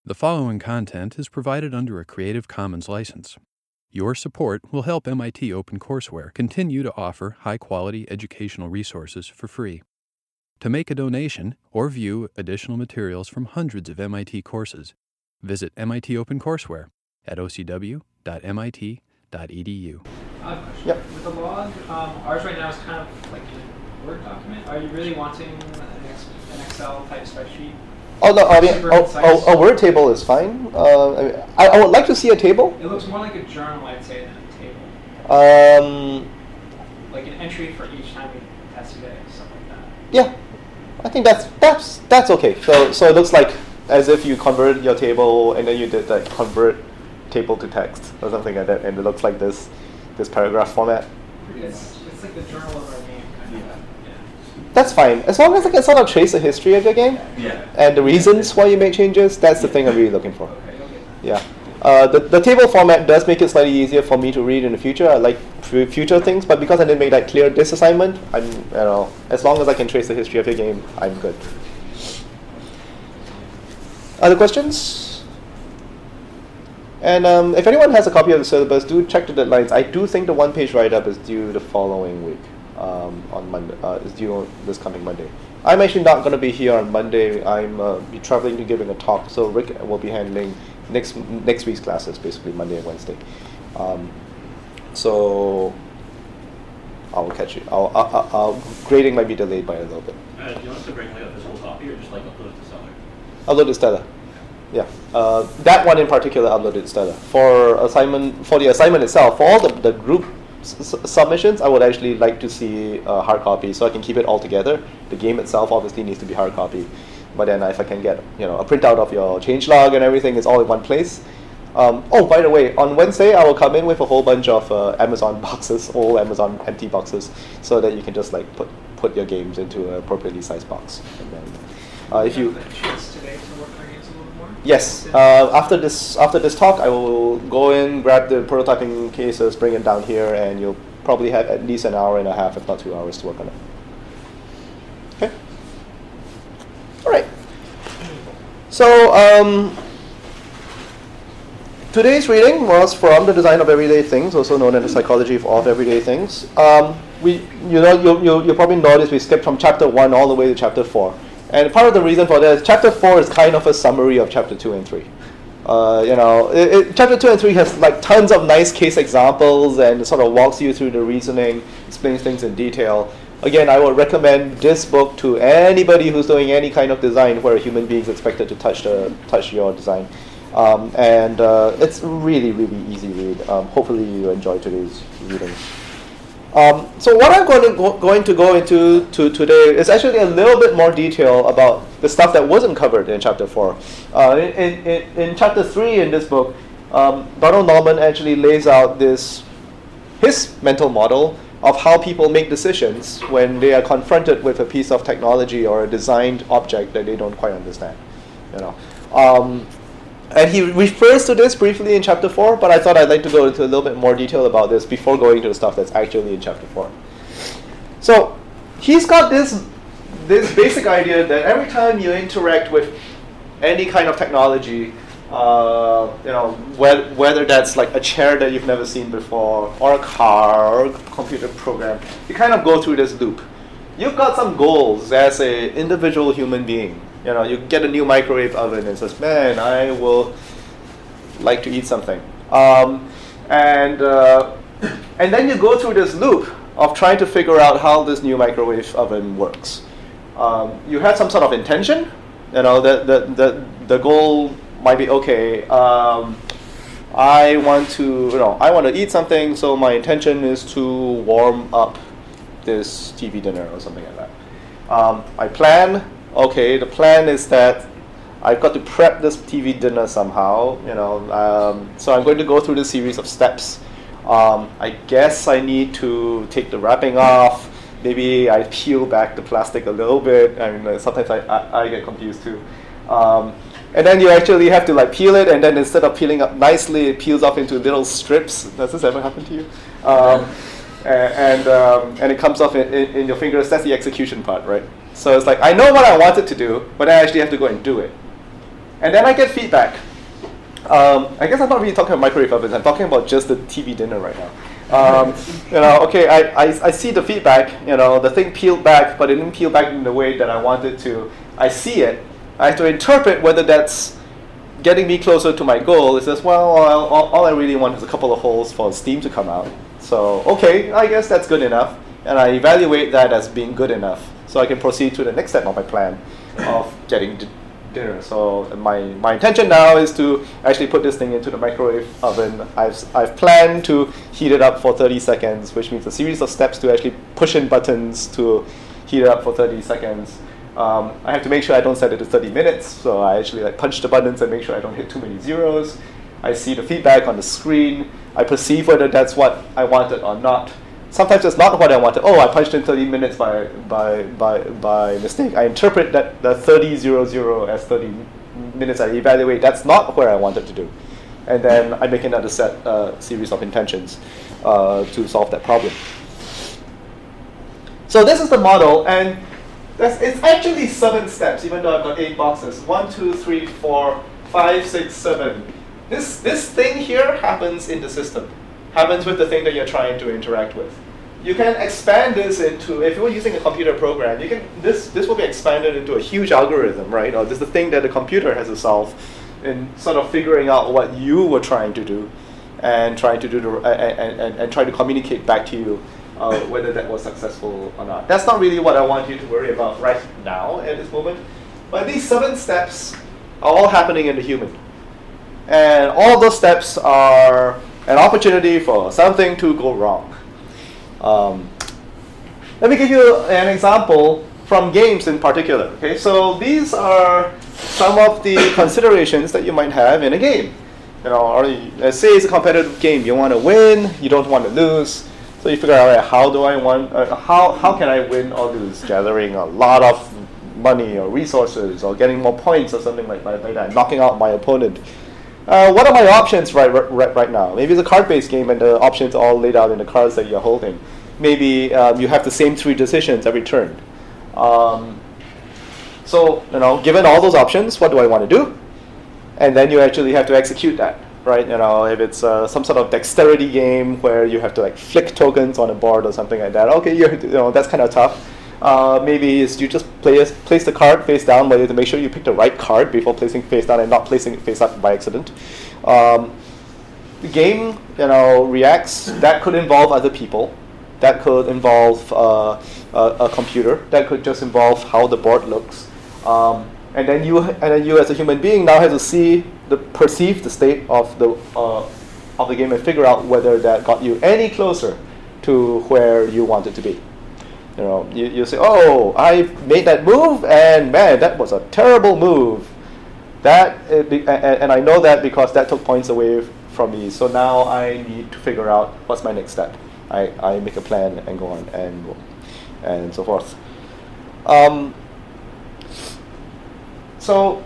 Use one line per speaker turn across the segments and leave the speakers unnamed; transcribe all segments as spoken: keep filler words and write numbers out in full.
The following content is provided under a Creative Commons license. Your support will help M I T OpenCourseware continue to offer high-quality educational resources for free. To make a donation or view additional materials from hundreds of M I T courses, visit M I T OpenCourseware at o c w dot m i t dot e d u.
I have a question.
Yep.
With the log, um, ours right now is kind of like a Word document. Are you really wanting an, ex an Excel type spreadsheet?
Oh no! I mean,
Super
oh,
concise.
oh, a Word table is fine. Uh, I, mean, I, I would like to see a table.
It looks more like a journal, I'd say, than a table.
Um,
Like an entry for each time we test a day, something like that.
yeah, I think that's that's that's okay. So so it looks like as if you converted your table and then you did like convert table to text or something like that, and it looks like this this paragraph format.
It's, it's like the journal of our game, kind of. Yeah.
That's fine as long as I can sort of trace the history of your game
Yeah.
and the reasons why you make changes. That's the thing I'm really looking for.
Okay, you'll get that.
Yeah. Uh, the, the table format does make it slightly easier for me to read in the future. I like f future things, but because I didn't make that clear this assignment, I'm, you know, as long as I can trace the history of your game, I'm good. Other questions? And um, if anyone has a copy of the syllabus, do check the deadlines. I do think the one-page write-up is due the following week, um, on Monday. Uh, is due on this coming Monday. I'm actually not going to be here on Monday. I'm uh, be traveling to giving a talk, so Rick will be handling next next week's classes, basically Monday and Wednesday. Um, so I'll catch you. I'll, I'll, I'll, grading might be delayed by a little bit.
Uh, do you want us to bring like a physical copy or just like upload it to Stellar?
Upload it Stellar. Yeah, uh, that one in particular uploaded Stellar. For assignment, for the assignment itself, for all the, the group s submissions, I would actually like to see a hard copy so I can keep it all together. The game itself obviously needs to be hard copy, but then if I can get you know a printout of your changelog and everything, it's all in one place. Um, oh, by the way, on Wednesday I will come in with a whole bunch of uh, Amazon boxes, old Amazon empty boxes, so that you can just like put put your games into an appropriately sized box. And then, uh, if you
have the chance today to work our games a little more?
Yes. Uh, after this after this talk, I will go in, grab the prototyping cases, bring it down here, and you'll probably have at least an hour and a half, if not two hours, to work on it. Okay. All right. So um, today's reading was from The Design of Everyday Things, also known as The Psychology of Everyday Things. Um, we, you know, you you you probably noticed we skipped from chapter one all the way to chapter four. And part of the reason for that is chapter four is kind of a summary of chapter two and three. Uh, you know, it, it, chapter two and three has like tons of nice case examples and sort of walks you through the reasoning, explains things in detail. Again, I would recommend this book to anybody who's doing any kind of design where a human being is expected to touch the touch your design. Um, and uh, it's really, really easy read. Um, hopefully you enjoy today's reading. Um, so what I'm going to go, going to go into to today is actually a little bit more detail about the stuff that wasn't covered in chapter four. Uh, in, in, in chapter three in this book, um, Donald Norman actually lays out this his mental model of how people make decisions when they are confronted with a piece of technology or a designed object that they don't quite understand. You know. Um, And he refers to this briefly in chapter four, but I thought I'd like to go into a little bit more detail about this before going to the stuff that's actually in chapter four. So he's got this, this basic idea that every time you interact with any kind of technology, uh, you know, wh whether that's like a chair that you've never seen before, or a car, or a computer program, you kind of go through this loop. You've got some goals as an individual human being. You know, you get a new microwave oven and says, man, I will like to eat something. Um, and, uh, and then you go through this loop of trying to figure out how this new microwave oven works. Um, you have some sort of intention. You know, the, the, the, the goal might be, okay, um, I want to, you know, I want to eat something, so my intention is to warm up this T V dinner or something like that. Um, I plan. Okay, the plan is that I've got to prep this T V dinner somehow, you know, um, so I'm going to go through this series of steps. Um, I guess I need to take the wrapping off. Maybe I peel back the plastic a little bit. I mean, uh, sometimes I, I, I get confused too. Um, and then you actually have to like peel it, and then instead of peeling up nicely, it peels off into little strips. Does this ever happen to you? Um, and um, and it comes off in, in, in your fingers. That's the execution part, right? So it's like, I know what I wanted to do, but I actually have to go and do it. And then I get feedback. Um, I guess I'm not really talking about microwave ovens. I'm talking about just the T V dinner right now. Um, you know, okay, I, I, I see the feedback. You know, the thing peeled back, but it didn't peel back in the way that I wanted to. I see it. I have to interpret whether that's getting me closer to my goal. It says, well, all, all I really want is a couple of holes for steam to come out. So, okay, I guess that's good enough. And I evaluate that as being good enough. So I can proceed to the next step of my plan of getting d- dinner. So my, my intention now is to actually put this thing into the microwave oven. I've, I've planned to heat it up for thirty seconds, which means a series of steps to actually push in buttons to heat it up for thirty seconds. Um, I have to make sure I don't set it to thirty minutes, so I actually like punch the buttons and make sure I don't hit too many zeros. I see the feedback on the screen. I perceive whether that's what I wanted or not. Sometimes it's not what I wanted. Oh, I punched in thirty minutes by by by by mistake. I interpret that the thirty zero zero as thirty minutes. I evaluate that's not where I wanted to do, and then I make another set uh, series of intentions uh, to solve that problem. So this is the model, and that's, it's actually seven steps, even though I've got eight boxes. One, two, three, four, five, six, seven. This this thing here happens in the system. Happens with the thing that you're trying to interact with. You can expand this into, if you were using a computer program, you can this this will be expanded into a huge algorithm, right? Or this is the thing that the computer has to solve in sort of figuring out what you were trying to do and trying to do the, uh, and, and, and try to communicate back to you uh, whether that was successful or not. That's not really what I want you to worry about right now at this moment. But these seven steps are all happening in the human. And all of those steps are an opportunity for something to go wrong. Um, let me give you an example from games in particular. Okay, so these are some of the considerations that you might have in a game. You know, or you, let's say it's a competitive game. You want to win, you don't want to lose. So you figure out, all right, how do I want? Uh, how how can I win or lose? Gathering a lot of money or resources, or getting more points or something like, like, like that. Knocking out my opponent. Uh, what are my options right, right right now? Maybe it's a card-based game and the options are all laid out in the cards that you're holding. Maybe um, you have the same three decisions every turn. Um, so, you know, given all those options, what do I want to do? And then you actually have to execute that, right? You know, if it's uh, some sort of dexterity game where you have to like flick tokens on a board or something like that, okay, you're, you know, that's kind of tough. Uh, maybe it's you just place, place the card face down, but you have to make sure you pick the right card before placing face down and not placing it face up by accident. Um, the game, you know, reacts. That could involve other people. That could involve uh, a, a computer. That could just involve how the board looks. Um, and then you, and then you as a human being now have to see the perceive the state of the uh, of the game and figure out whether that got you any closer to where you want it to be. You know, you, you say, oh, I made that move, and man, that was a terrible move. That uh, be, and, and I know that because that took points away from me. So now I need to figure out what's my next step. I, I make a plan and go on and and so forth. Um, so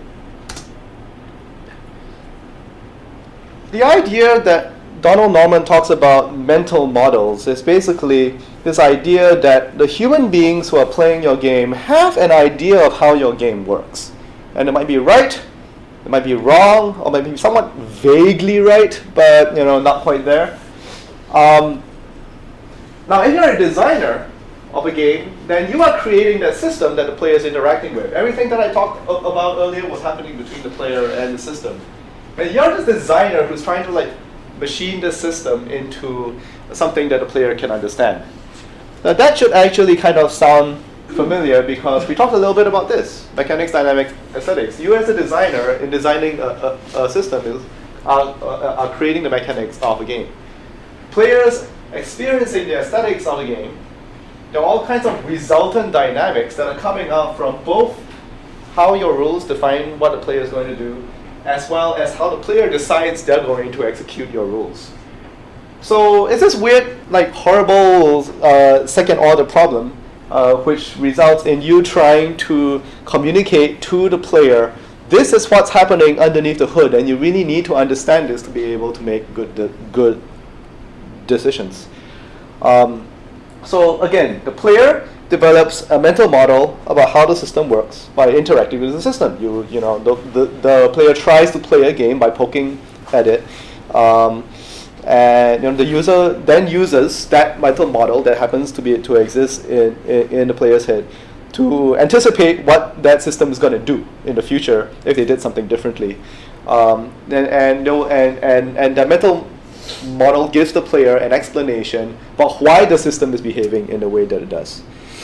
the idea that Donald Norman talks about mental models is basically this idea that the human beings who are playing your game have an idea of how your game works. And it might be right, it might be wrong, or maybe somewhat vaguely right, but you know, not quite there. Um, now, if you're a designer of a game, then you are creating that system that the player is interacting with. Everything that I talked about earlier was happening between the player and the system. And you're this designer who's trying to like machine the system into something that the player can understand. Now that should actually kind of sound familiar because we talked a little bit about this, mechanics, dynamics, aesthetics. You as a designer in designing a, a, a system is, are, uh, are creating the mechanics of a game. Players experiencing the aesthetics of a game, there are all kinds of resultant dynamics that are coming out from both how your rules define what the player is going to do, as well as how the player decides they're going to execute your rules. So it's this weird, like horrible uh, second order problem, uh, which results in you trying to communicate to the player, this is what's happening underneath the hood, and you really need to understand this to be able to make good, de- good decisions. Um, so again, the player develops a mental model about how the system works by interacting with the system. You you know the the, the player tries to play a game by poking at it, um, and you know the user then uses that mental model that happens to be to exist in in, in the player's head to anticipate what that system is going to do in the future if they did something differently, um, and and, you know, and and and that mental model gives the player an explanation about why the system is behaving in the way that it does.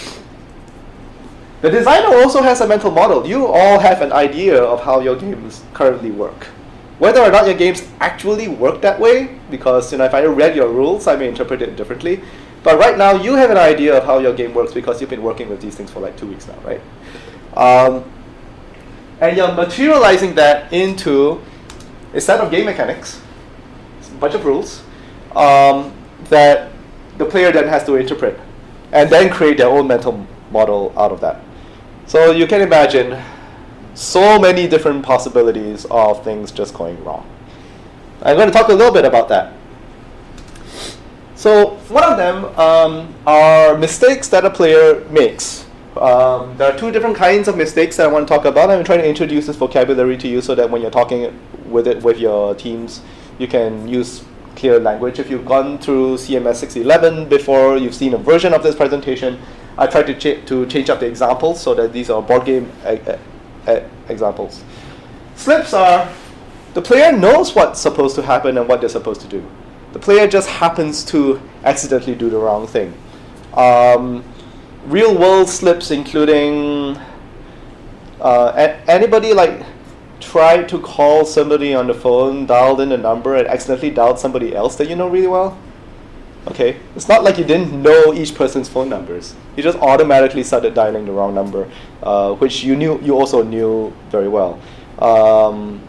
The designer also has a mental model. You all have an idea of how your games currently work. Whether or not your games actually work that way, because you know if I read your rules, I may interpret it differently. But right now, you have an idea of how your game works because you've been working with these things for like two weeks now, right? Um, and you're materializing that into a set of game mechanics, a bunch of rules, um, that the player then has to interpret, and then create their own mental model out of that. So you can imagine so many different possibilities of things just going wrong. I'm going to talk a little bit about that. So one of them um, are mistakes that a player makes. Um, there are two different kinds of mistakes that I want to talk about. I'm trying to introduce this vocabulary to you so that when you're talking with it with your teams, you can use clear language. If you've gone through C M S six eleven before, you've seen a version of this presentation. I tried to, ch to change up the examples so that these are board game e e examples. Slips are, the player knows what's supposed to happen and what they're supposed to do. The player just happens to accidentally do the wrong thing. Um, real world slips including uh, anybody like tried to call somebody on the phone, dialed in a number, and accidentally dialed somebody else that you know really well? Okay, it's not like you didn't know each person's phone numbers. You just automatically started dialing the wrong number, uh, which you knew you also knew very well. Um,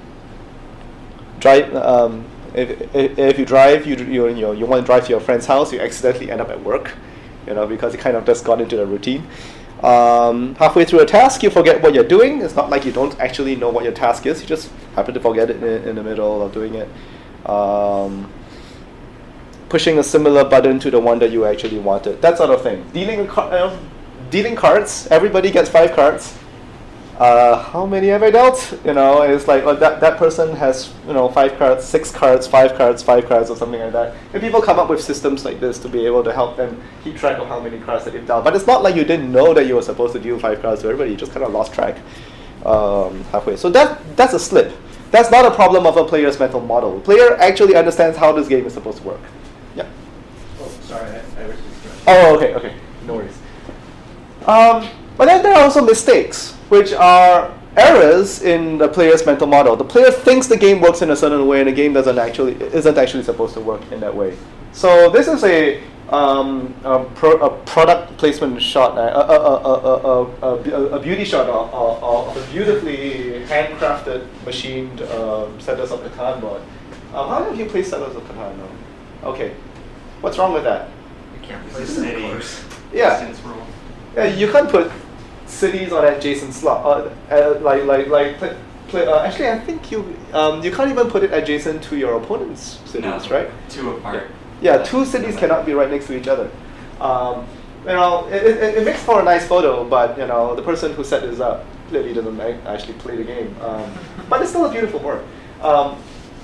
drive. Um, If, if, if you drive, you, you, you, know, you want to drive to your friend's house, you accidentally end up at work, you know, because you kind of just got into the routine. Um, halfway through a task, you forget what you're doing. It's not like you don't actually know what your task is. You just happen to forget it in, in the middle of doing it. Um, pushing a similar button to the one that you actually wanted. That sort of thing. Dealing, uh, dealing cards. Everybody gets five cards. Uh, how many have I dealt? You know, it's like well, that that person has you know five cards, six cards, five cards, five cards, or something like that. And people come up with systems like this to be able to help them keep track of how many cards that they've dealt. But it's not like you didn't know that you were supposed to deal five cards to everybody. You just kind of lost track um, halfway. So that that's a slip. That's not a problem of a player's mental model. The player actually understands how this game is supposed to work. Yeah.
Oh, sorry, I, I was
Oh, okay, okay, no worries. Um, but then there are also mistakes, which are errors in the player's mental model. The player thinks the game works in a certain way, and the game doesn't actually isn't actually supposed to work in that way. So this is a um, a, pro, a product placement shot, a, a, a, a, a, a beauty shot of, of, of a beautifully handcrafted, machined um, Settlers of Catan board. Um, how have you played Settlers of Catan now? Okay, what's wrong with that?
You can't play cities.
Yeah. Yeah, you can't put cities on adjacent slot. Uh, uh, like like like play, play, uh, actually, I think you um, you can't even put it adjacent to your opponent's cities,
no,
right?
Two apart.
Yeah, yeah, two cities cannot be right next to each other. Um, you know, it, it, it makes for a nice photo, but you know, the person who set this up clearly doesn't actually play the game. Um, but it's still a beautiful board. Um,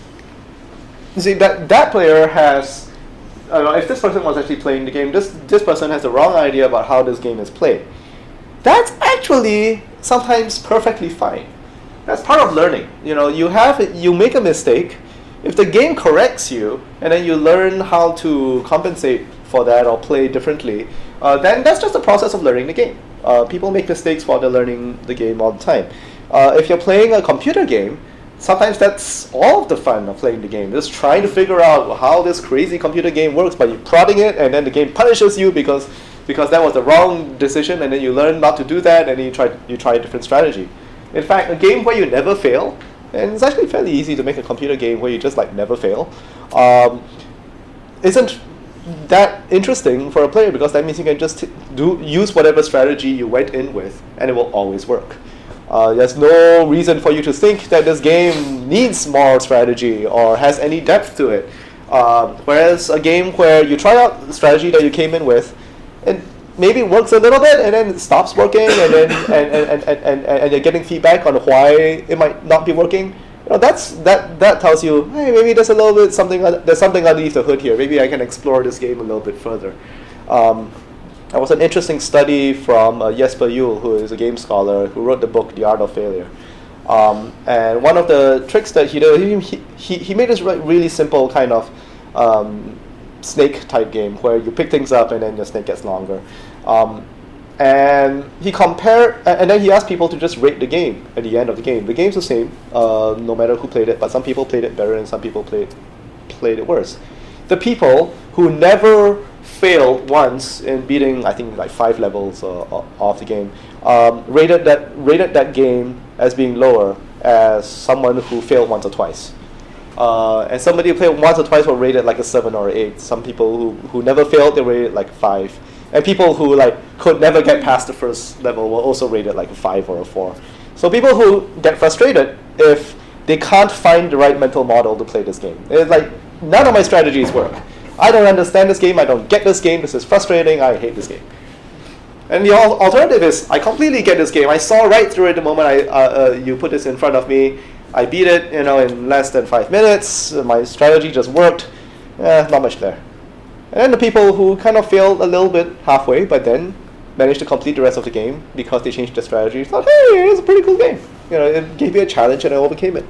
you see, that that player has. I don't know, if this person was actually playing the game, this this person has the wrong idea about how this game is played. That's actually sometimes perfectly fine. That's part of learning. You know, you have you make a mistake. If the game corrects you, and then you learn how to compensate for that or play differently, uh, then that's just the process of learning the game. Uh, people make mistakes while they're learning the game all the time. Uh, if you're playing a computer game, sometimes that's all of the fun of playing the game. Just trying to figure out how this crazy computer game works by you prodding it, and then the game punishes you because because that was the wrong decision, and then you learn not to do that, and then you try you try a different strategy. In fact, a game where you never fail, and it's actually fairly easy to make a computer game where you just like never fail, um, isn't that interesting for a player, because that means you can just t do use whatever strategy you went in with, and it will always work. Uh, there's no reason for you to think that this game needs more strategy or has any depth to it. Um, whereas a game where you try out the strategy that you came in with, and maybe works a little bit and then it stops working, and then and, and, and, and, and, and you're getting feedback on why it might not be working. You know, that's that that tells you, hey, maybe there's a little bit something there's something underneath the hood here. Maybe I can explore this game a little bit further. Um, there was an interesting study from uh, Jesper Juhl, who is a game scholar, who wrote the book The Art of Failure. Um, and one of the tricks that he did, he he, he made this re- really simple kind of um, snake type game where you pick things up and then your snake gets longer. Um, and he compared, and then he asked people to just rate the game at the end of the game. The game's the same, uh, no matter who played it, but some people played it better and some people played played it worse. The people who never failed once in beating, I think, like five levels uh, of the game, um, rated that rated that game as being lower as someone who failed once or twice. Uh, and somebody who played once or twice were rated like a seven or eight. Some people who, who never failed, they rated like five. And people who like could never get past the first level were also rated like a five or a four. So people who get frustrated if they can't find the right mental model to play this game. It's like, none of my strategies work. I don't understand this game, I don't get this game, this is frustrating, I hate this game. And the al- alternative is, I completely get this game. I saw right through it the moment I uh, uh, you put this in front of me. I beat it, you know, in less than five minutes. My strategy just worked. Eh, not much there. And then the people who kind of failed a little bit halfway, but then managed to complete the rest of the game because they changed their strategy, thought, hey, it's a pretty cool game. You know, it gave me a challenge and I overcame it.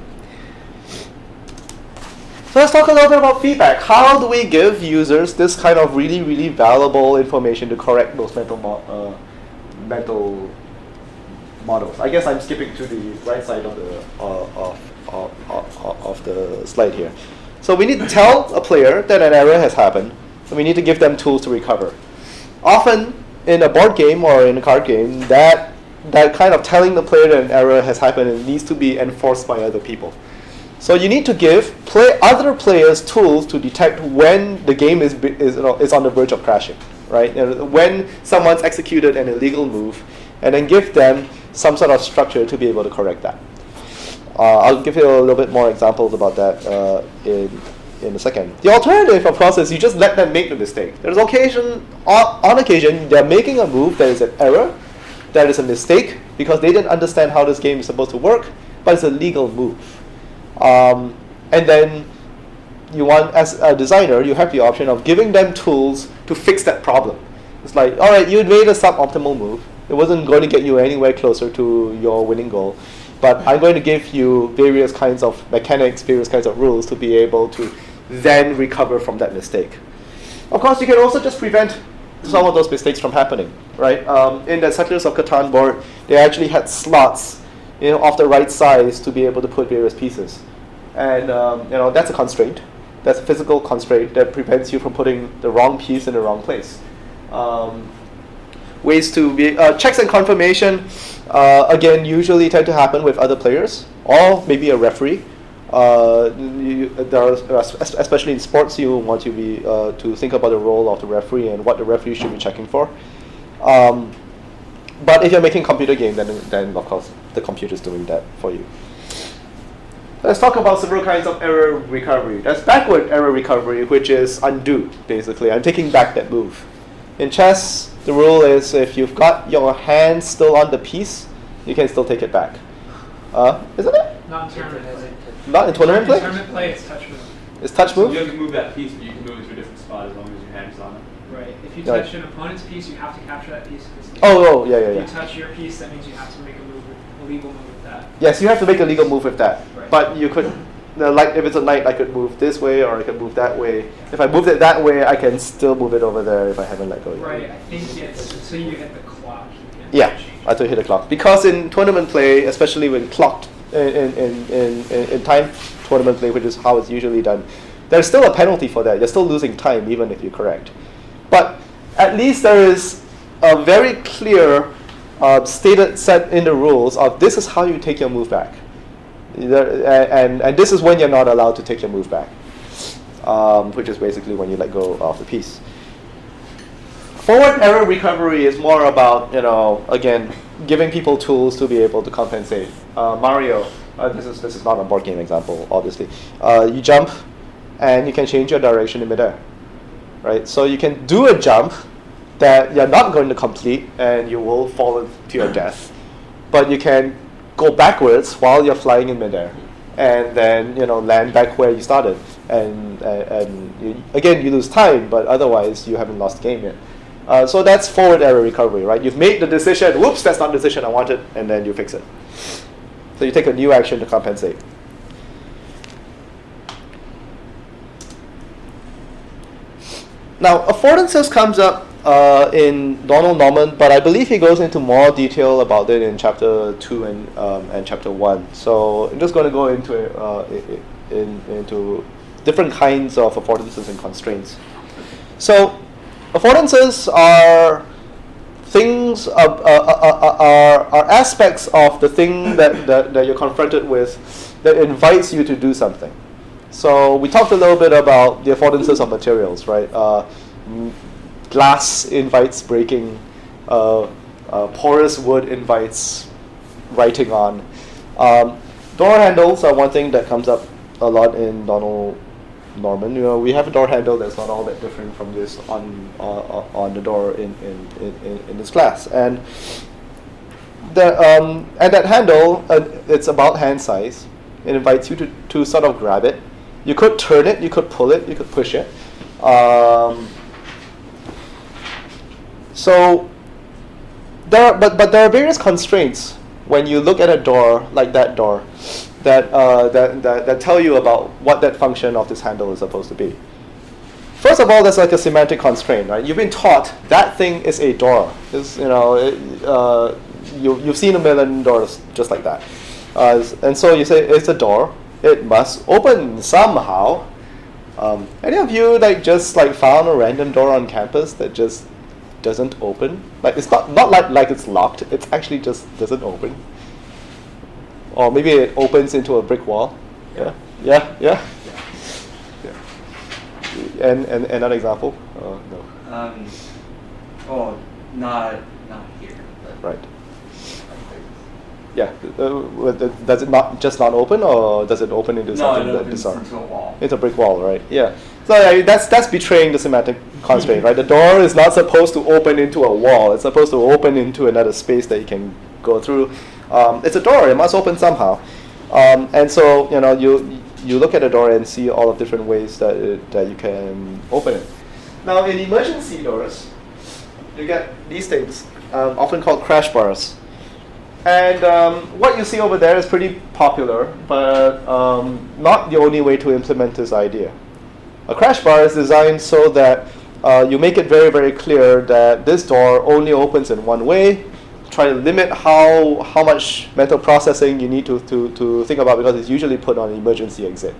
So let's talk a little bit about feedback. How do we give users this kind of really, really valuable information to correct those mental mo- uh, mental models? I guess I'm skipping to the right side of the uh, of, of, of, of the slide here. So we need to tell a player that an error has happened, and we need to give them tools to recover. Often in a board game or in a card game, that that kind of telling the player that an error has happened, it needs to be enforced by other people. So you need to give play other players tools to detect when the game is is, you know, is on the verge of crashing, right? You know, when someone's executed an illegal move, and then give them some sort of structure to be able to correct that. Uh, I'll give you a little bit more examples about that uh, in in a second. The alternative, of course, is you just let them make the mistake. There's occasion on, on occasion they're making a move that is an error, that is a mistake because they didn't understand how this game is supposed to work, but it's a legal move. Um, and then you want, as a designer, you have the option of giving them tools to fix that problem. It's like, all right, you made a suboptimal move. It wasn't going to get you anywhere closer to your winning goal, but I'm going to give you various kinds of mechanics, various kinds of rules to be able to then recover from that mistake. Of course, you can also just prevent some of those mistakes from happening, right? Um, in the Settlers of Catan board, they actually had slots, you know, of the right size to be able to put various pieces. And um, you know, that's a constraint. That's a physical constraint that prevents you from putting the wrong piece in the wrong place. Um, ways to be uh, checks and confirmation. Uh, again, usually tend to happen with other players or maybe a referee. Uh, you, there are, especially in sports, you want to be uh, to think about the role of the referee and what the referee should be checking for. Um, but if you're making a computer game, then then of course the computer is doing that for you. Let's talk about several kinds of error recovery. There's backward error recovery, which is undo, basically. I'm taking back that move. In chess, the rule is if you've got your hand still on the piece, you can still take it back. Uh, isn't it?
Not in tournament play.
Not in tournament play?
In tournament play, it's touch move.
It's touch
So
move?
you have to move that piece, but you can move it to a different spot as long as your hand is on it.
Right. If you
Right.
touch an opponent's piece, you have to capture that piece.
Oh, oh, yeah, yeah,
If
yeah.
you touch your piece, that means you have to make a move, with, a legal move with that.
Yes, you have to make a legal move with that.
Right.
But you could, uh, like if it's a knight, I could move this way or I could move that way. If I moved it that way, I can still move it over there if I haven't let go yet.
Right. I think it's until you hit the clock. You can
Yeah,
change.
until you hit the clock. Because in tournament play, especially when clocked in in, in, in in time tournament play, which is how it's usually done, there's still a penalty for that. You're still losing time even if you're correct. But at least there is a very clear uh, stated set in the rules of this is how you take your move back. There, and, and this is when you're not allowed to take your move back, um, which is basically when you let go of the piece. Forward error recovery is more about, you know, again, giving people tools to be able to compensate. Uh, Mario, uh, this is this is not a board game example, obviously. Uh, you jump, and you can change your direction in midair, right? So you can do a jump, that you're not going to complete and you will fall to your death. But you can go backwards while you're flying in midair, and then you know land back where you started. And uh, and you, again, you lose time, but otherwise you haven't lost the game yet. Uh, so that's forward error recovery, right? You've made the decision. Whoops, that's not the decision I wanted, and then you fix it. So you take a new action to compensate. Now, affordances comes up uh, in Donald Norman, but I believe he goes into more detail about it in chapter two and um, and chapter one. So I'm just going to go into it, uh, in, into different kinds of affordances and constraints. So affordances are things uh, uh, uh, are are aspects of the thing that, that that you're confronted with that invites you to do something. So we talked a little bit about the affordances of materials, right? Uh, glass invites breaking, uh, uh, porous wood invites writing on. Um, door handles are one thing that comes up a lot in Donald Norman. You know, we have a door handle that's not all that different from this on uh, on the door in in, in, in this class, and the um, and that handle uh, it's about hand size. It invites you to to sort of grab it. You could turn it, you could pull it, you could push it. Um, so there, are, but but there are various constraints when you look at a door like that door, that uh, that, that that tell you about what that function of this handle is supposed to be. First of all, there's like a semantic constraint, right? You've been taught that thing is a door. It's, you know, it, uh, you you've seen a million doors just like that, uh, and so you say it's a door. It must open somehow. Um, any of you like just like found a random door on campus that just doesn't open? Like it's not not like like it's locked. It actually just doesn't open. Or maybe it opens into a brick wall. Yeah, yeah, yeah. yeah. And and another example? Uh, no.
Um. Oh, not not here. But
right. Yeah. Uh, does it not just not open, or does it open into
no,
something
it
that
opens
disarms?
into a wall.
It's a brick wall, right? Yeah. So uh, that's that's betraying the semantic constraint, right? The door is not supposed to open into a wall. It's supposed to open into another space that you can go through. Um, it's a door. It must open somehow. Um, and so you know you you look at a door and see all of different ways that it, that you can open it. Now in emergency doors, you get these things, um, often called crash bars. And um, what you see over there is pretty popular, but um, not the only way to implement this idea. A crash bar is designed so that uh, you make it very, very clear that this door only opens in one way. Try to limit how how much mental processing you need to, to, to think about, because it's usually put on emergency exit.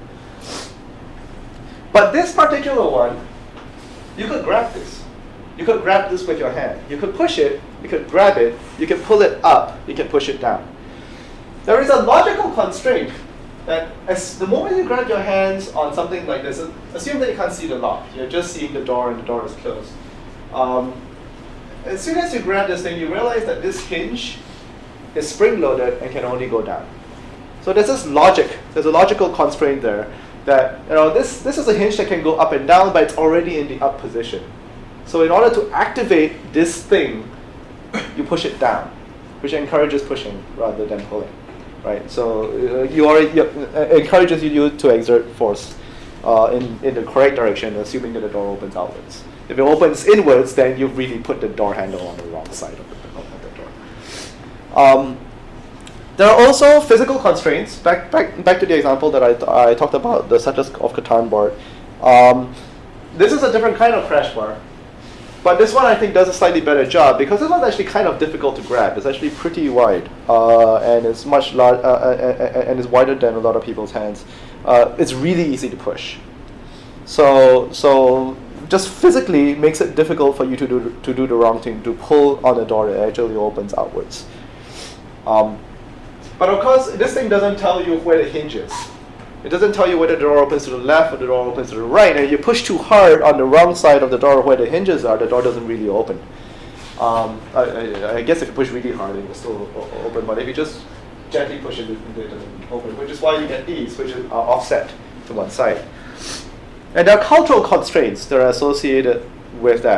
But this particular one, you could grab this. You could grab this with your hand. You could push it, you could grab it, you can pull it up, you can push it down. There is a logical constraint that as the moment you grab your hands on something like this, assume that you can't see the lock. You're just seeing the door and the door is closed. Um, as soon as you grab this thing, you realize that this hinge is spring-loaded and can only go down. So there's this logic, there's a logical constraint there that, you know, this, this is a hinge that can go up and down, but it's already in the up position. So in order to activate this thing, you push it down, which encourages pushing rather than pulling, right? So uh, you already uh, encourages you to exert force uh, in, in the correct direction, assuming that the door opens outwards. If it opens inwards, then you've really put the door handle on the wrong side of the, of the door. Um, there are also physical constraints. Back, back, back to the example that I, th- I talked about, the Settlers of Catan board. Um, this is a different kind of crash bar. But this one I think does a slightly better job, because this one's actually kind of difficult to grab. It's actually pretty wide, uh, and it's much large, uh, uh, and it's wider than a lot of people's hands. Uh, it's really easy to push. So, so just physically makes it difficult for you to do to do the wrong thing, to pull on a door that actually opens outwards. Um, but of course, this thing doesn't tell you where the hinge is. It doesn't tell you whether the door opens to the left or the door opens to the right. And if you push too hard on the wrong side of the door where the hinges are, the door doesn't really open. Um, I, I, I guess if you push really hard, it will still o- open. But if you just gently push it, it doesn't open, which is why you get these, which are offset to one side. And there are cultural constraints that are associated with that.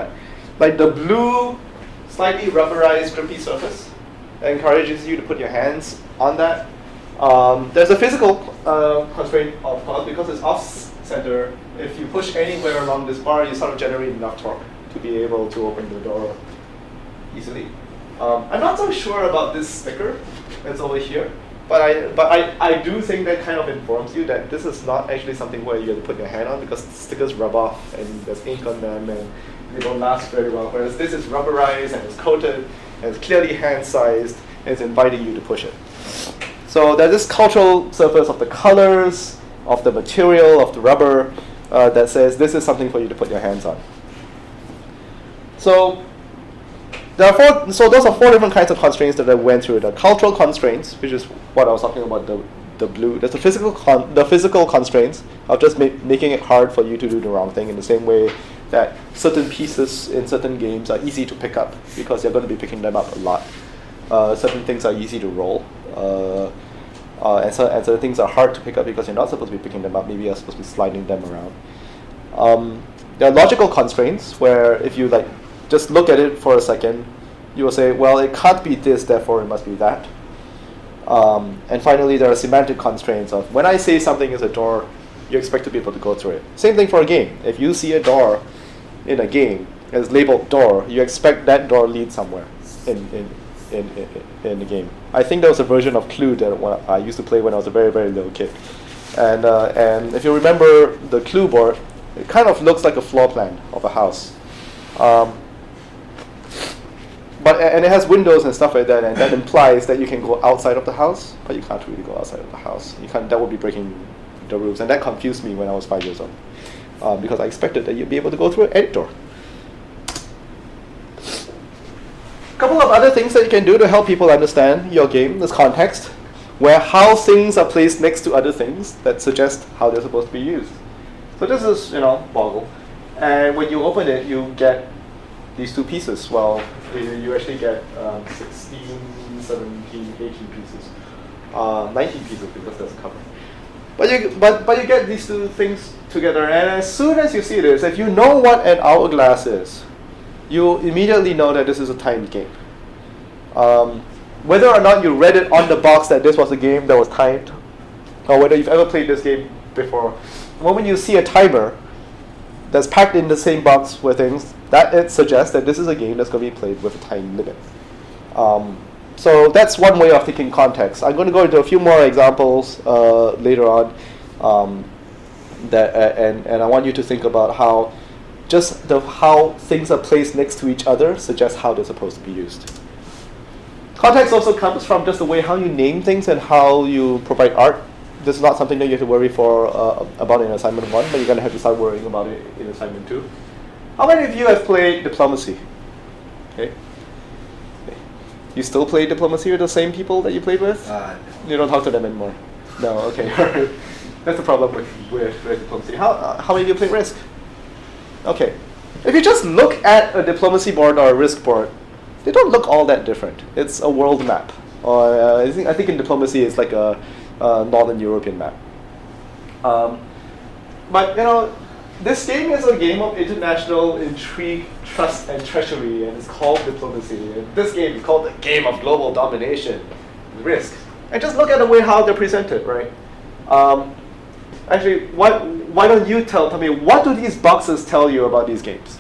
like the blue, slightly rubberized, drippy surface that encourages you to put your hands on that. Um, there's a physical uh, constraint, of course, because it's off-center. If you push anywhere along this bar, you sort of generate enough torque to be able to open the door easily. Um, I'm not so sure about this sticker that's over here, but I but I, I do think that kind of informs you that this is not actually something where you have to put your hand on, because stickers rub off and there's ink on them and they don't last very well. Whereas this is rubberized and it's coated and it's clearly hand-sized and it's inviting you to push it. So there's this cultural surface of the colors, of the material, of the rubber, uh, that says this is something for you to put your hands on. So there are four, so those are four different kinds of constraints that I went through. The cultural constraints, which is what I was talking about, the, the blue. There's the physical con the physical constraints of just ma making it hard for you to do the wrong thing, in the same way that certain pieces in certain games are easy to pick up because you're going to be picking them up a lot. Uh, certain things are easy to roll. Uh, uh, and, so, and certain things are hard to pick up because you're not supposed to be picking them up. Maybe you're supposed to be sliding them around. Um, there are logical constraints where if you like just look at it for a second, you will say, well, it can't be this, therefore it must be that. Um, and finally, there are semantic constraints of when I say something is a door, you expect to be able to go through it. Same thing for a game. If you see a door in a game as labeled door, you expect that door leads somewhere in, in, in, in, in the game. I think there was a version of Clue that I used to play when I was a very, very little kid. And, uh, and if you remember the Clue board, it kind of looks like a floor plan of a house. Um, But and it has windows and stuff like that, and that implies that you can go outside of the house, but you can't really go outside of the house. You can't. That would be breaking the rules, and that confused me when I was five years old, um, because I expected that you'd be able to go through any door. A couple of other things that you can do to help people understand your game, this context, where how things are placed next to other things that suggest how they're supposed to be used. So this is, you know, Boggle, and when you open it, you get these two pieces. Well, you, you actually get um, sixteen, seventeen, eighteen pieces, uh, nineteen pieces because there's a cover. But you, but, but you get these two things together, and as soon as you see this, if you know what an hourglass is, you immediately know that this is a timed game. Um, whether or not you read it on the box that this was a game that was timed, or whether you've ever played this game before, the moment you see a timer that's packed in the same box with things, that it suggests that this is a game that's going to be played with a time limit. Um, so that's one way of thinking context. I'm going to go into a few more examples uh, later on, um, that uh, and and I want you to think about how just the how things are placed next to each other suggests how they're supposed to be used. Context also comes from just the way how you name things and how you provide art. This is not something that you have to worry for uh, about in assignment one, but you're going to have to start worrying about it in assignment two. How many of you have played diplomacy? Okay. You still play diplomacy with the same people that you played with?
Uh,
You don't talk to them anymore. No. Okay. That's the problem with with, with diplomacy. How uh, how many of you play Risk? Okay. If you just look at a diplomacy board or a Risk board, they don't look all that different. It's a world map. Or uh, I think I think in diplomacy it's like a, a Northern European map. Um, but you know, this game is a game of international intrigue, trust, and treachery, and it's called diplomacy. And this game is called the game of global domination, Risk. And just look at the way how they're presented, right? Um, actually, why why don't you tell tell me what do these boxes tell you about these games?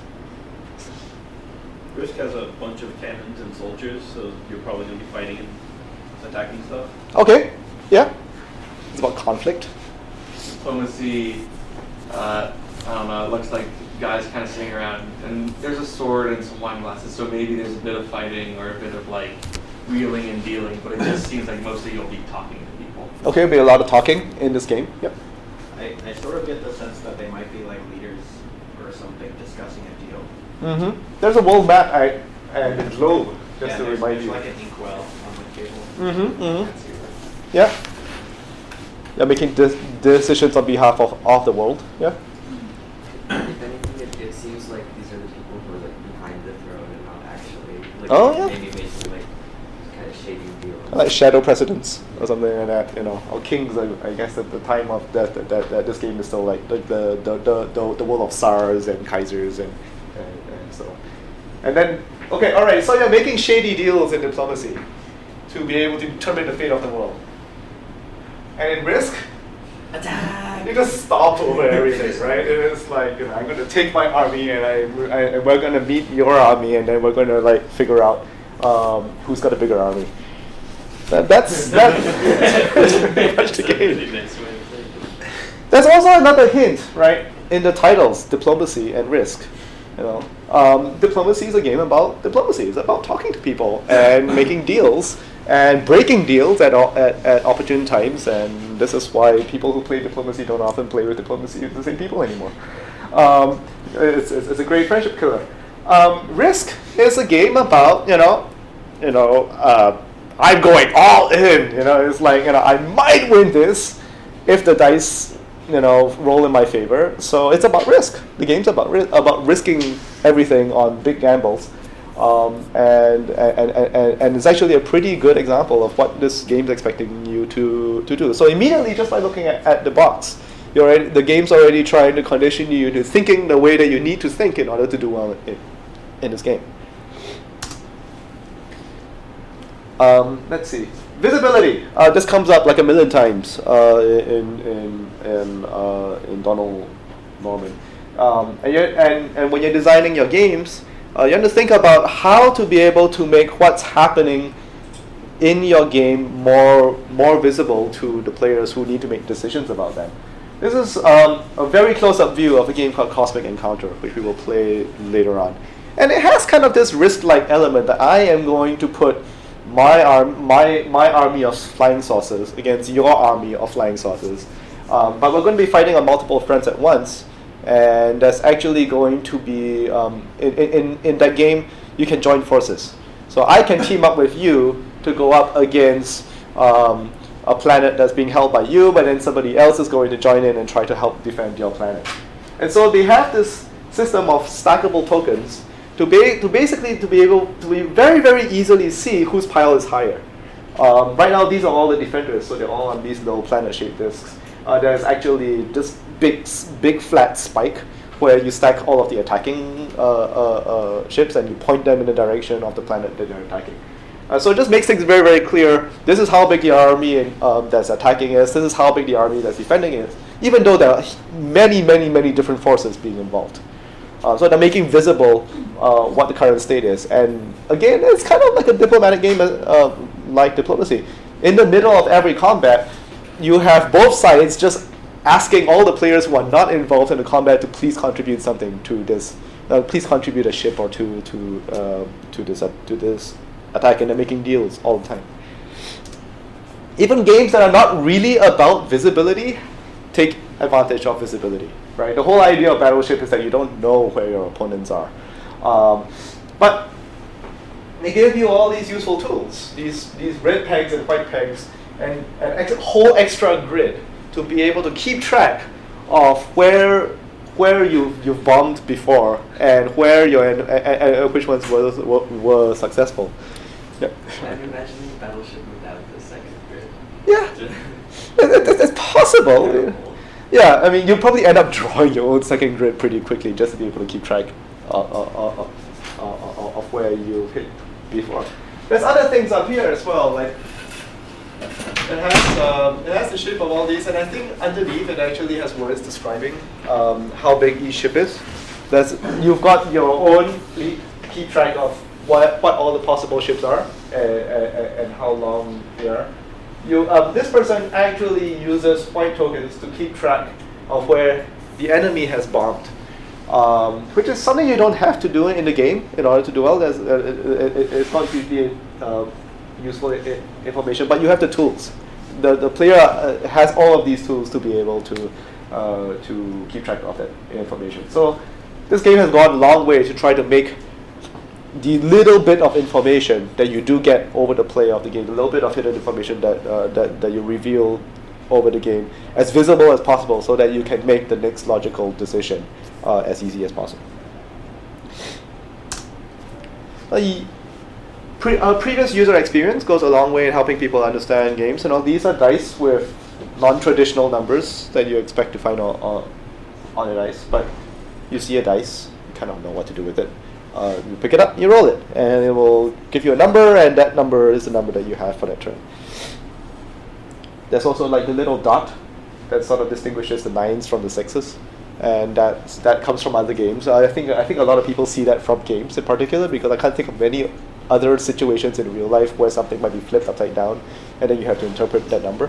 Risk has a bunch of cannons and soldiers, so you're probably going to be fighting and attacking stuff.
Okay, yeah. It's about conflict.
Diplomacy, uh, I don't know, it looks like guys kind of sitting around, and there's a sword and some wine glasses, so maybe there's a bit of fighting or a bit of like wheeling and dealing, but it just seems like mostly you'll be talking to people.
Okay, there'll be a lot of talking in this game. Yep.
I, I sort of get the sense that they might be like leaders or something discussing a deal.
Mm-hmm. There's a world map I, and a globe, just
yeah,
to
there's,
remind
there's
you.
like an inkwell on the table.
Mm-hmm, mm-hmm. Yeah. You're making de decisions on behalf of, of the world. Yeah.
If anything, it, it seems like these are the people who are like behind the throne and not actually like
Oh, yeah.
maybe making like kind of shady deals.
Like shadow presidents or something like that, you know, or kings. I, I guess at the time of that, that, that, that this game is still like the the, the, the, the, the world of Tsars and Kaisers and, and, and so. And then, okay, all right, so you're making shady deals in diplomacy to be able to determine the fate of the world. And in Risk,
Attack!
you just stomp over everything, right? It is like, you know, I'm going to take my army and I, I and we're going to meet your army and then we're going to like figure out um, who's got a bigger army. That, that's that's pretty much the game. There's also another hint, right, in the titles, diplomacy and Risk. You know, um, diplomacy is a game about diplomacy. It's about talking to people and making deals and breaking deals at, at at opportune times. And this is why people who play diplomacy don't often play with diplomacy with the same people anymore. Um, it's, it's, it's a great friendship killer. Um, Risk is a game about you know, you know, uh, I'm going all in. You know, it's like you know, I might win this if the dice, you know, roll in my favor. So it's about risk. The game's about ri- about risking everything on big gambles, um, and, and, and and it's actually a pretty good example of what this game's expecting you to, to do. So immediately, just by looking at, at the box, you're already, the game's already trying to condition you to thinking the way that you need to think in order to do well in, in this game. Um, let's see. Visibility. Uh, this comes up like a million times uh, in in in, uh, in Donald Norman. Um, and, you're, and and when you're designing your games, uh, you have to think about how to be able to make what's happening in your game more more visible to the players who need to make decisions about them. This is um, a very close-up view of a game called Cosmic Encounter, which we will play later on, and it has kind of this risk-like element that I am going to put my arm, my my army of flying saucers against your army of flying saucers, um, but we're going to be fighting on multiple fronts at once, and that's actually going to be um, in, in in that game you can join forces. So I can team up with you to go up against um, a planet that's being held by you, but then somebody else is going to join in and try to help defend your planet. And so they have this system of stackable tokens to be to basically to be able to be very very easily see whose pile is higher. Um, right now these are all the defenders, so they're all on these little planet-shaped disks. Uh, there's actually this big big flat spike where you stack all of the attacking uh, uh, uh, ships and you point them in the direction of the planet that they're attacking. Uh, so it just makes things very very clear. This is how big the army in, um, that's attacking is. This is how big the army that's defending is. Even though there are many many many different forces being involved. Uh, so they're making visible uh, what the current state is. And again, it's kind of like a diplomatic game, uh, like diplomacy. In the middle of every combat, you have both sides just asking all the players who are not involved in the combat to please contribute something to this. Uh, please contribute a ship or two to uh, to this uh, to this attack, and they're making deals all the time. Even games that are not really about visibility take advantage of visibility. Right? The whole idea of Battleship is that you don't know where your opponents are. Um, but they give you all these useful tools, these these red pegs and white pegs, and an ex- whole extra grid to be able to keep track of where where you you've bombed before and where you're in, and, and which ones were, were were successful. Yeah.
I'm imagining Battleship without the second grid.
Yeah, it, it, it's possible.
Terrible.
Yeah, I mean, you'll probably end up drawing your own second grid pretty quickly just to be able to keep track of, of, of, of, of where you hit before. There's other things up here as well, like it has um, it has the shape of all these, and I think underneath it actually has words describing um, how big each ship is. There's you've got your own fleet, keep track of what what all the possible ships are and, and, and how long they are. You, um, this person actually uses white tokens to keep track of where the enemy has bombed, um, which is something you don't have to do in the game in order to do well. There's, uh, it, it, it's not usually uh, useful I- information, but you have the tools. The the player uh, has all of these tools to be able to uh, to keep track of that information. So this game has gone a long way to try to make the little bit of information that you do get over the play of the game, the little bit of hidden information that uh, that, that you reveal over the game, as visible as possible so that you can make the next logical decision uh, as easy as possible. Uh, pre- uh, previous user experience goes a long way in helping people understand games. You know, these are dice with non-traditional numbers that you expect to find on, on, on a dice, but you see a dice, you kind of know what to do with it. Uh, you pick it up, you roll it, and it will give you a number, and that number is the number that you have for that turn. There's also like the little dot that sort of distinguishes the nines from the sixes, and that that comes from other games. I think I think a lot of people see that from games in particular, because I can't think of many other situations in real life where something might be flipped upside down, and then you have to interpret that number.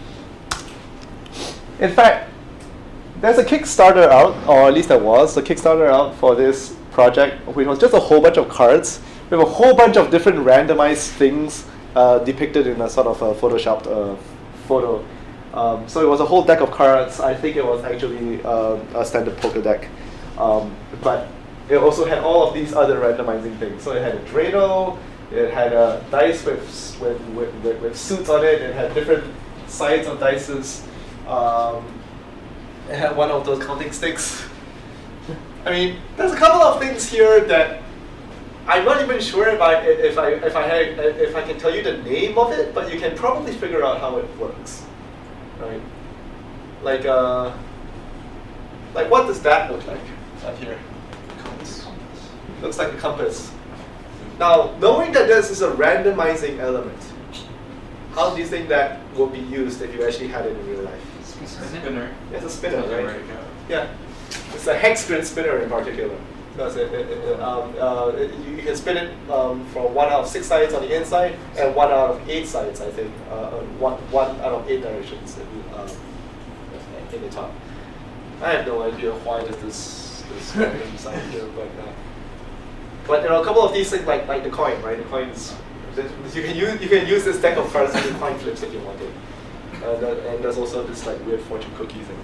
In fact, there's a Kickstarter out, or at least there was a Kickstarter out for this project, which was just a whole bunch of cards with a whole bunch of different randomized things uh, depicted in a sort of a photoshopped uh, photo. Um, so it was a whole deck of cards. I think it was actually uh, a standard poker deck. Um, but it also had all of these other randomizing things. So it had a Drano, it had a dice with, with, with, with, with suits on it, it had different sides of dices. Um, it had one of those counting sticks. I mean, there's a couple of things here that I'm not even sure if I if I if I had, if I can tell you the name of it, but you can probably figure out how it works, right? Like uh, like what does that look like up here? Compass. Looks like a compass. Now, knowing that this is a randomizing element, how do you think that will be used if you actually had it in real life?
Spinner.
It's a spinner,
Tells you
right?
where to go.
Yeah. It's a hex grid spinner in particular. Because it, it, it, um, uh, it, you can spin it um, from one out of six sides on the inside and one out of eight sides, I think. Uh, one, one out of eight directions in, um, in the top. I have no idea why there's this, this random sign here, but uh, but there are a couple of these things like like the coin, right? The coins, you can use you can use this deck of cards to do coin flips if you want to. Uh, that, and there's also this like weird fortune cookie thing.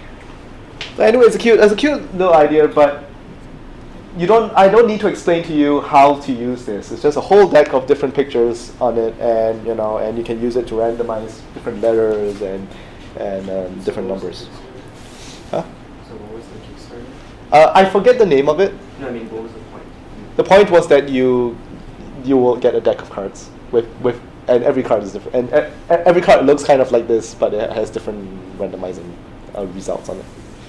So anyway, it's a cute, it's a cute little idea, but you don't. I don't need to explain to you how to use this. It's just a whole deck of different pictures on it, and you know, and you can use it to randomize different letters and and um, different numbers. Huh?
So what was the Kickstarter?
Uh, I forget the name of it.
No, I mean, what was the point?
The point was that you you will get a deck of cards with with and every card is different, and e- every card looks kind of like this, but it has different randomizing uh, results on it.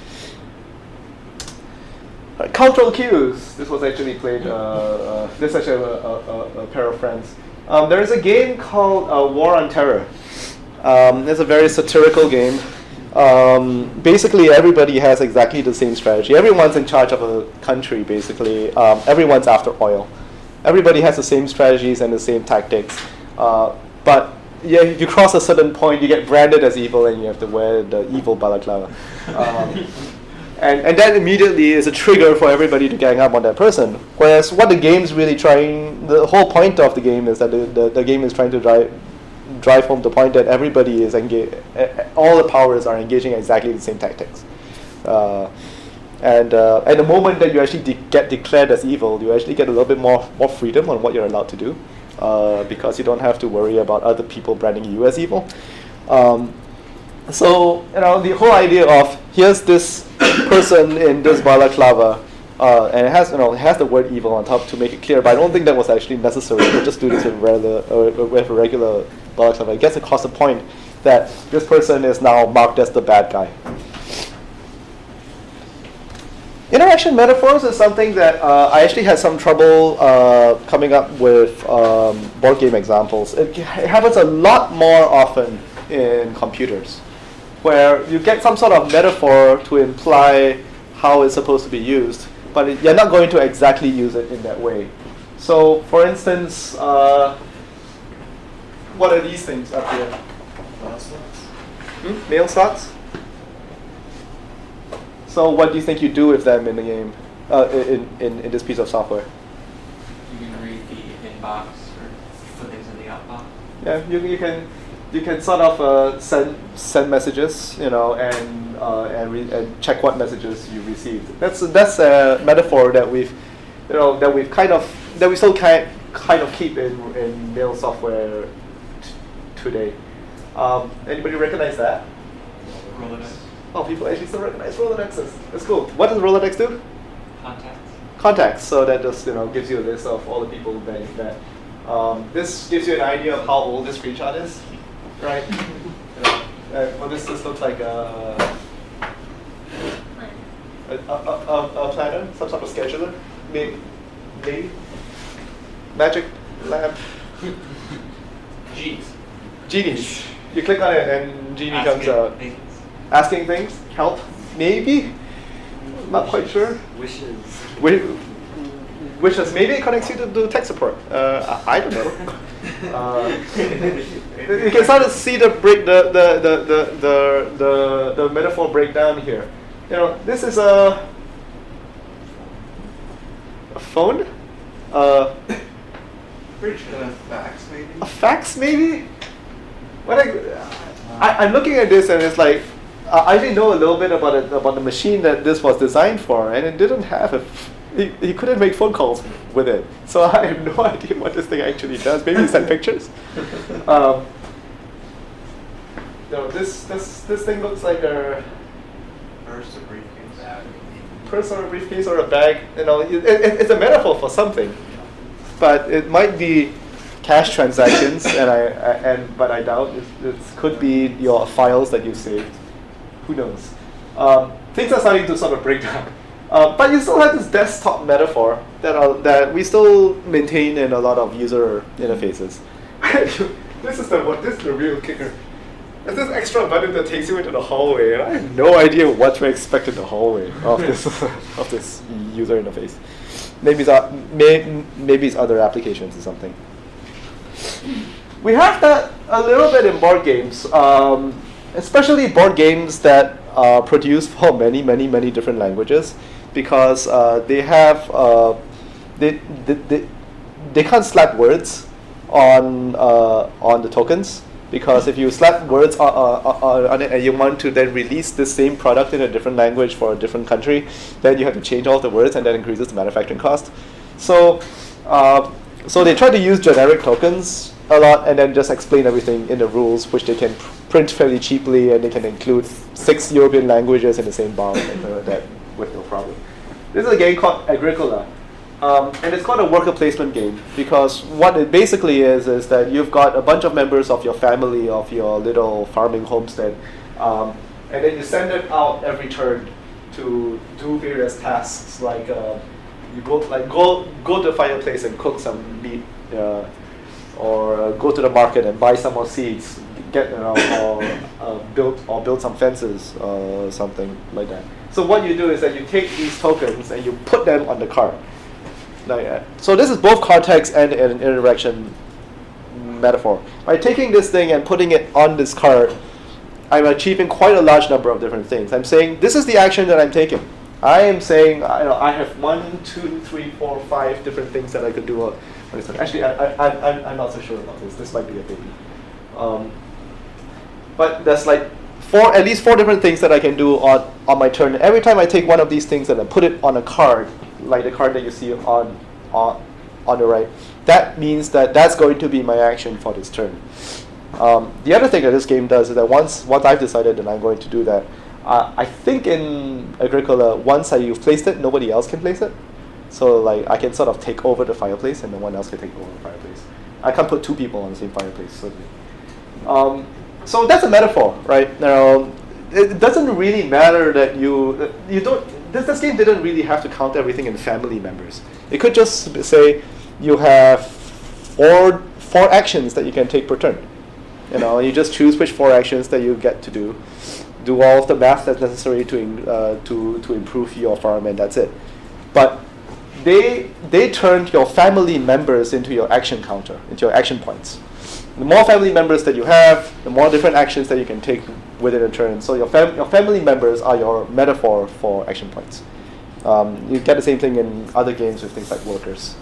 Uh, cultural cues. This was actually played. Uh, uh, this is actually a, a, a pair of friends. Um, there is a game called uh, War on Terror. Um, it's a very satirical game. Um, basically, everybody has exactly the same strategy. Everyone's in charge of a country. Basically, um, everyone's after oil. Everybody has the same strategies and the same tactics. Uh, but yeah, if you cross a certain point, you get branded as evil, and you have to wear the evil balaclava. Um, And, and that immediately is a trigger for everybody to gang up on that person. Whereas what the game's really trying, the whole point of the game is that the, the, the game is trying to drive drive home the point that everybody is engaged, all the powers are engaging exactly the same tactics. Uh, and uh, at the moment that you actually de- get declared as evil, you actually get a little bit more, more freedom on what you're allowed to do, uh, because you don't have to worry about other people branding you as evil. Um, So, you know, the whole idea of here's this person in this balaclava, uh, and it has, you know, it has the word evil on top to make it clear, but I don't think that was actually necessary. You just do this with, regular, uh, with a regular balaclava. It gets across the point that this person is now marked as the bad guy. Interaction metaphors is something that uh, I actually had some trouble uh, coming up with um, board game examples. It, it happens a lot more often in computers, where you get some sort of metaphor to imply how it's supposed to be used, but it, you're not going to exactly use it in that way. So, for instance, uh, what are these things up here?
Mail slots.
Hmm? Mail slots? So, what do you think you do with them in the game, uh, in, in, in this piece of software?
You can read the inbox or put things in the outbox.
Yeah, you, you can. You can sort of uh, send send messages, you know, and uh, and, re- and check what messages you received. That's that's a metaphor that we've, you know, that we've kind of that we still kind kind of keep in in mail software t- today. Um, anybody recognize that?
Rolodex.
Oh, people actually still recognize Rolodexes. That's cool. What does Rolodex do?
Contacts.
Contacts. So that just, you know, gives you a list of all the people that you've met. Um, this gives you an idea of how old this screenshot is. Right. You know, uh, well, this this looks like a a, a, a, a planner, some sort of scheduler. Maybe maybe? Magic lamp.
Jeez.
Genies. You click on it and genie comes
Asking
out.
things.
Asking things? Help? Maybe? Not quite sure.
Wishes.
Wi- Wishes. Maybe it connects you to, to tech support. Uh, I, I don't know. uh, you can start to see the break, the the, the, the, the, the, the metaphor breakdown here. You know, this is a, a phone? Uh,
Bridge and a fax, maybe?
a fax, maybe? What I, I, I'm looking at this and it's like, uh, I didn't know a little bit about it, about the machine that this was designed for, and it didn't have a, f- he, he couldn't make phone calls with it. So I have no idea what this thing actually does. Maybe send pictures. Um, no, this this this thing looks like a
Purse or briefcase. Bag.
purse or a briefcase or a bag. You know, it, it, it's a metaphor for something, but it might be cash transactions, and I, I and but I doubt it, it could be your files that you saved. Who knows? Um, things are starting to sort of break down. Uh, but you still have this desktop metaphor that are, that we still maintain in a lot of user interfaces. This is the what this is the real kicker. There's this extra button that takes you into the hallway, and I have no idea what to expect in the hallway of this of this user interface. Maybe it's uh, may, maybe it's other applications or something. We have that a little bit in board games, um, especially board games that are produced for many, many, many different languages, because uh, they have uh, they, they they they can't slap words on uh, on the tokens, because if you slap words on, on, on it and you want to then release the same product in a different language for a different country, then you have to change all the words, and that increases the manufacturing cost. So. Uh, So they try to use generic tokens a lot and then just explain everything in the rules, which they can pr- print fairly cheaply, and they can include six European languages in the same bound and uh, that with no problem. This is a game called Agricola, um, and it's called a worker placement game, because what it basically is is that you've got a bunch of members of your family, of your little farming homestead, um, and then you send them out every turn to do various tasks like. Uh, You go like go go to the fireplace and cook some meat, uh, or uh, go to the market and buy some more seeds, get you know, or uh, build or build some fences or something like that. So what you do is that you take these tokens and you put them on the card, like that. So this is both context and an interaction metaphor. By taking this thing and putting it on this card, I'm achieving quite a large number of different things. I'm saying this is the action that I'm taking. I am saying you know, I have one, two, three, four, five different things that I could do on this. Actually, I, I, I, I'm not so sure about this. This might be a baby. Um, but there's like four, at least four different things that I can do on, on my turn. Every time I take one of these things and I put it on a card, like the card that you see on, on, on the right, that means that that's going to be my action for this turn. Um, the other thing that this game does is that once, once I've decided that I'm going to do that, Uh, I think in Agricola, once I, you've placed it, nobody else can place it. So like I can sort of take over the fireplace, and no one else can take over the fireplace. I can't put two people on the same fireplace. So, um, so that's a metaphor, right? Now, it doesn't really matter that you you don't. This, this game didn't really have to count everything in family members. It could just say you have four four actions that you can take per turn. You know, you just choose which four actions that you get to do. Do all of the math that's necessary to uh, to to improve your farm, and that's it. But they they turned your family members into your action counter, into your action points. The more family members that you have, the more different actions that you can take within a turn. So your fam- your family members are your metaphor for action points. Um, you get the same thing in other games with things like workers.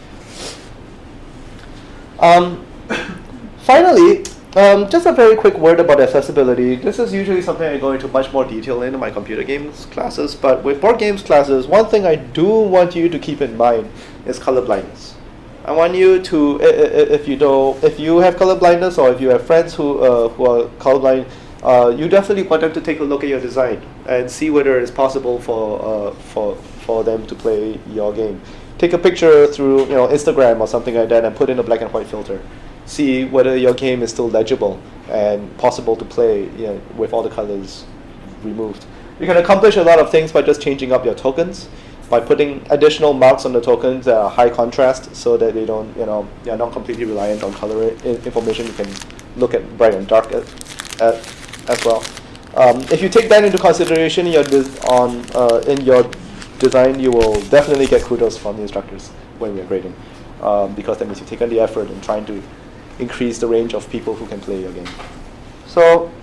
Um, finally. Um, just a very quick word about accessibility. This is usually something I go into much more detail in my computer games classes, but with board games classes, one thing I do want you to keep in mind is color blindness. I want you to, if you don't, if you have color blindness, or if you have friends who uh, who are colorblind, uh, you definitely want them to take a look at your design and see whether it's possible for uh, for for them to play your game. Take a picture through you know Instagram or something like that and put in a black and white filter. See whether your game is still legible and possible to play you know, with all the colors removed. You can accomplish a lot of things by just changing up your tokens. by putting additional marks on the tokens that are high contrast, so that they don't, you know, they are not completely reliant on color i- information. You can look at bright and dark at, at, as well. Um, if you take that into consideration in your des- on uh, in your design, you will definitely get kudos from the instructors when we are grading, um, because that means you take on the effort in trying to increase the range of people who can play your game. So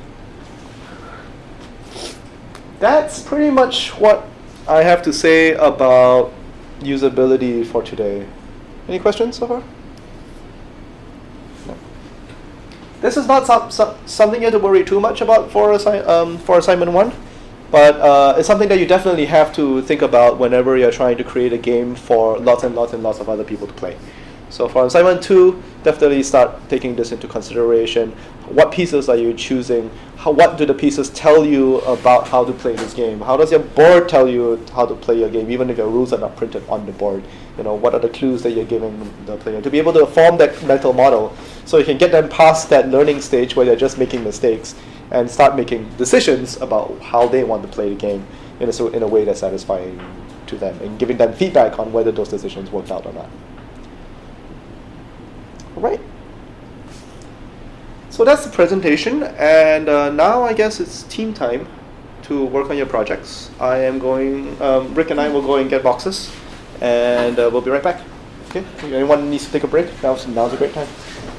that's pretty much what I have to say about usability for today. Any questions so far? No. This is not some, some, something you have to worry too much about for, assi- um, for assignment one, but uh, it's something that you definitely have to think about whenever you're trying to create a game for lots and lots and lots of other people to play. So for assignment two, definitely start taking this into consideration. What pieces are you choosing? How, what do the pieces tell you about how to play this game? How does your board tell you how to play your game, even if your rules are not printed on the board? You know, what are the clues that you're giving the player to be able to form that mental model, so you can get them past that learning stage where they're just making mistakes and start making decisions about how they want to play the game in a, so in a way that's satisfying to them, and giving them feedback on whether those decisions worked out or not. Right. So that's the presentation, and uh, now I guess it's team time to work on your projects. I am going, um, Rick and I will go and get boxes, and uh, we'll be right back. Okay, anyone needs to take a break? Now's, now's a great time.